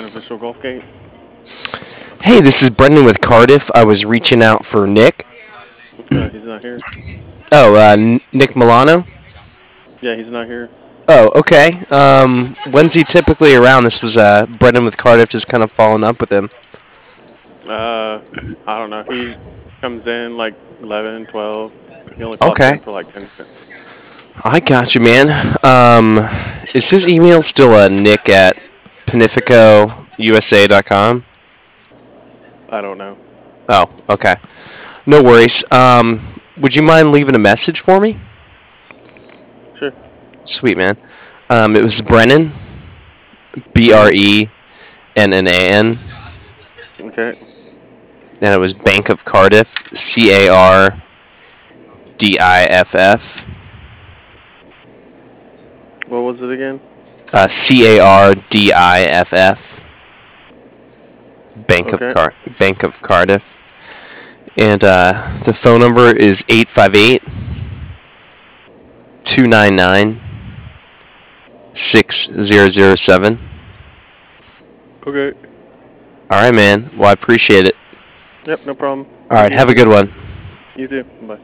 Unofficial Golf Gate. Hey, this is Brendan with Cardiff. I was reaching out for Nick. He's not here. Oh, Nick Milano? Yeah, he's not here. Oh, okay. When's he typically around? This was Brendan with Cardiff, just kind of following up with him. I don't know. He comes in like 11, 12. He only pops in Okay. for like 10 minutes. I got you, man. Is his email still nick at panificousa.com? I don't know. Oh, okay. No worries. Would you mind leaving a message for me? Sure. Sweet, man. It was Brennan, Brennan, Okay. and it was Bank of Cardiff, Cardiff, What was it again? Cardiff, Okay. Bank of Cardiff, and the phone number is 858-299-6007. Okay. All right, man. Well, I appreciate it. Yep, no problem. All Thank right, you. have a good one. You too. Bye.